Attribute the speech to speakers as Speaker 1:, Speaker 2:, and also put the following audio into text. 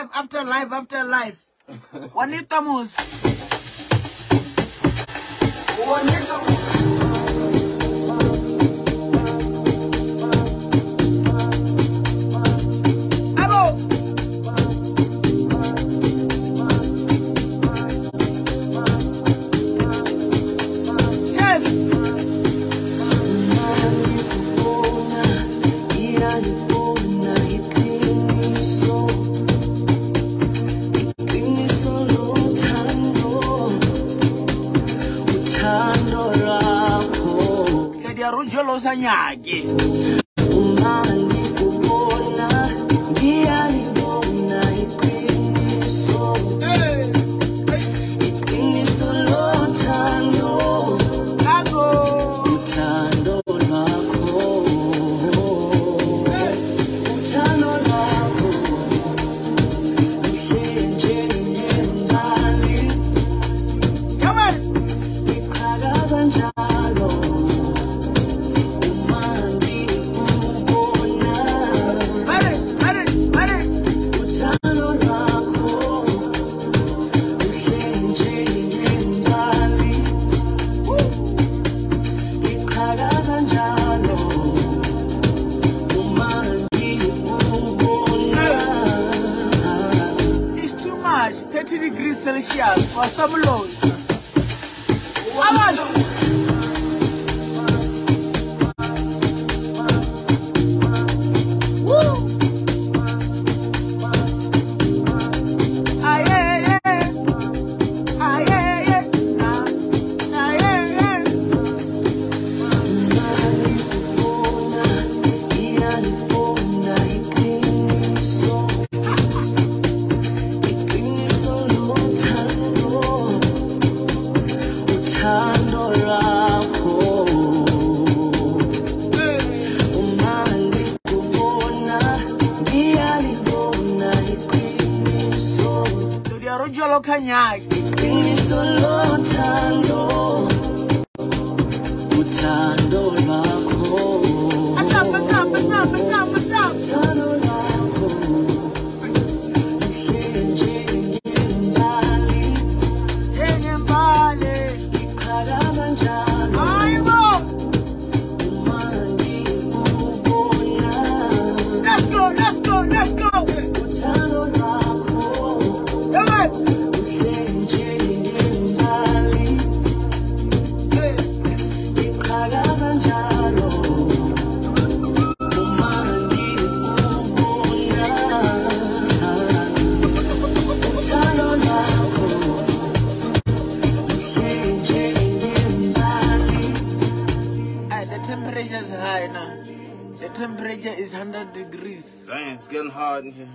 Speaker 1: life after life after life. Wanitamos. Rujolo Sanyaki. It's too much, 30 degrees Celsius for some load. How much? Rujolo Kanyaki. The temperature is high now. The temperature is 100 degrees.
Speaker 2: Dang, it's getting hot in here.